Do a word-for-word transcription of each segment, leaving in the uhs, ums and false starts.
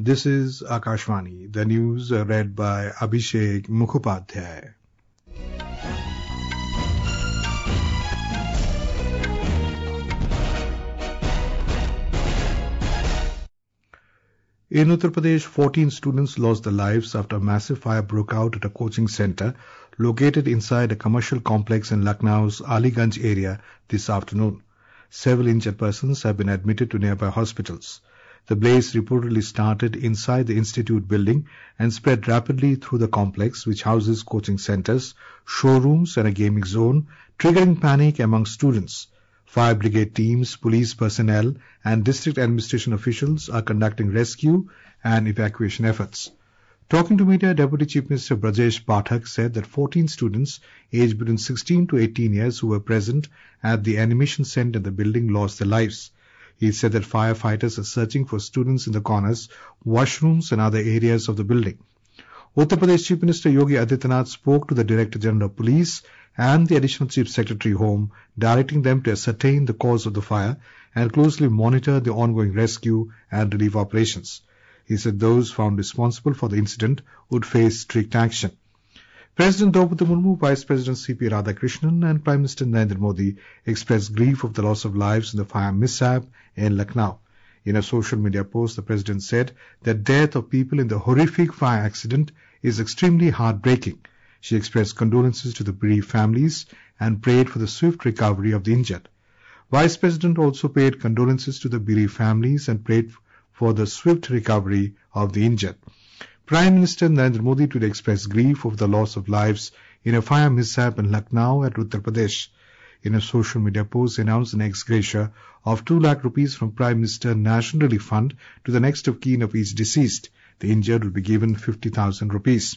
This is Akashvani. The news uh, read by Abhishek Mukhopadhyay. In Uttar Pradesh, fourteen students lost their lives after a massive fire broke out at a coaching center located inside a commercial complex in Lucknow's Aliganj area this afternoon. Several injured persons have been admitted to nearby hospitals. The blaze reportedly started inside the institute building and spread rapidly through the complex, which houses coaching centers, showrooms and a gaming zone, triggering panic among students. Fire brigade teams, police personnel and district administration officials are conducting rescue and evacuation efforts. Talking to media, Deputy Chief Minister Brajesh Pathak said that fourteen students aged between sixteen to eighteen years who were present at the animation center in the building lost their lives. He said that firefighters are searching for students in the corners, washrooms and other areas of the building. Uttar Pradesh Chief Minister Yogi Adityanath spoke to the Director General of Police and the Additional Chief Secretary Home, directing them to ascertain the cause of the fire and closely monitor the ongoing rescue and relief operations. He said those found responsible for the incident would face strict action. President Draupadi Murmu, Vice President C P Radhakrishnan and Prime Minister Narendra Modi expressed grief of the loss of lives in the fire mishap in Lucknow. In a social media post, the President said that death of people in the horrific fire accident is extremely heartbreaking. She expressed condolences to the bereaved families and prayed for the swift recovery of the injured. Vice President also paid condolences to the bereaved families and prayed for the swift recovery of the injured. Prime Minister Narendra Modi today expressed grief over the loss of lives in a fire mishap in Lucknow at Uttar Pradesh. In a social media post, he announced an ex gratia of two lakh rupees from Prime Minister National Relief Fund to the next of kin of each deceased. The injured will be given fifty thousand rupees.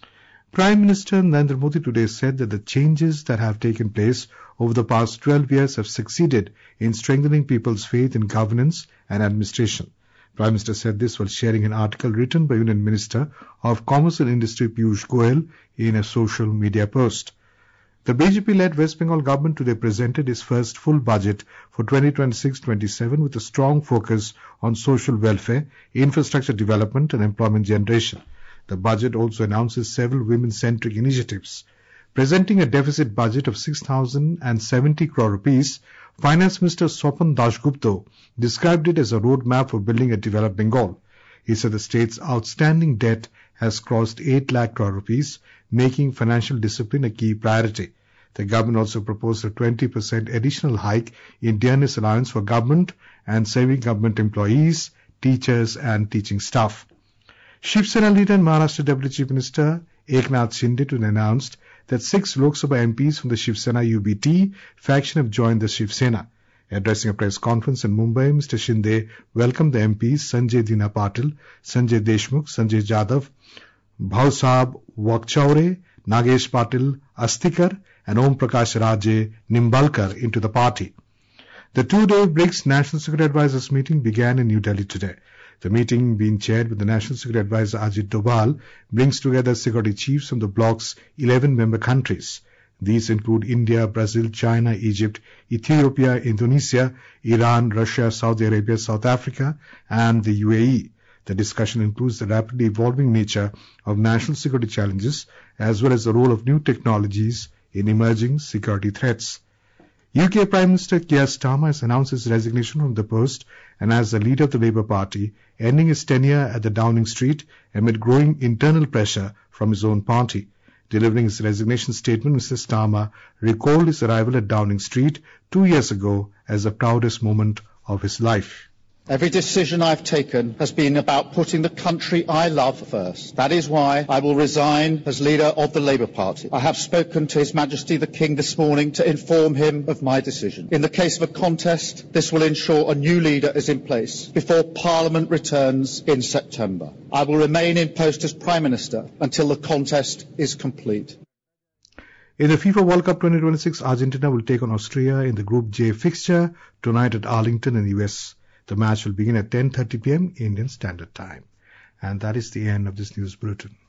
Prime Minister Narendra Modi today said that the changes that have taken place over the past twelve years have succeeded in strengthening people's faith in governance and administration. Prime Minister said this while sharing an article written by Union Minister of Commerce and Industry Piyush Goyal in a social media post. The B J P-led West Bengal government today presented its first full budget for twenty twenty-six twenty-seven with a strong focus on social welfare, infrastructure development and employment generation. The budget also announces several women-centric initiatives. Presenting a deficit budget of six thousand seventy crore rupees, Finance Minister Swapan Dasgupta described it as a roadmap for building a developed Bengal. He said the state's outstanding debt has crossed eight lakh crore rupees, making financial discipline a key priority. The government also proposed a twenty percent additional hike in dearness allowance for government and semi-government employees, teachers and teaching staff. Shiv Sena leader and Maharashtra Deputy Chief Minister Eknath Shinde today announced that six Lok Sabha M Ps from the Shiv Sena U B T faction have joined the Shiv Sena. Addressing a press conference in Mumbai, Mister Shinde welcomed the M Ps Sanjay Dina Patil, Sanjay Deshmukh, Sanjay Jadhav, Bhausaheb Wakchaure, Nagesh Patil Astikar and Om Prakash Raje Nimbalkar into the party. The two-day BRICS National Security Advisors meeting began in New Delhi today. The meeting, being chaired with the National Security Advisor Ajit Doval, brings together security chiefs from the bloc's eleven member countries. These include India, Brazil, China, Egypt, Ethiopia, Indonesia, Iran, Russia, Saudi Arabia, South Africa, and the U A E. The discussion includes the rapidly evolving nature of national security challenges, as well as the role of new technologies in emerging security threats. U K Prime Minister Keir Starmer has announced his resignation from the post and as the leader of the Labour Party, ending his tenure at the Downing Street amid growing internal pressure from his own party. Delivering his resignation statement, Mister Starmer recalled his arrival at Downing Street two years ago as the proudest moment of his life. Every decision I've taken has been about putting the country I love first. That is why I will resign as leader of the Labour Party. I have spoken to His Majesty the King this morning to inform him of my decision. In the case of a contest, this will ensure a new leader is in place before Parliament returns in September. I will remain in post as Prime Minister until the contest is complete. In the FIFA World Cup twenty twenty-six, Argentina will take on Austria in the Group J fixture tonight at Arlington in the U S. The match will begin at ten thirty p m Indian Standard Time. And that is the end of this news bulletin.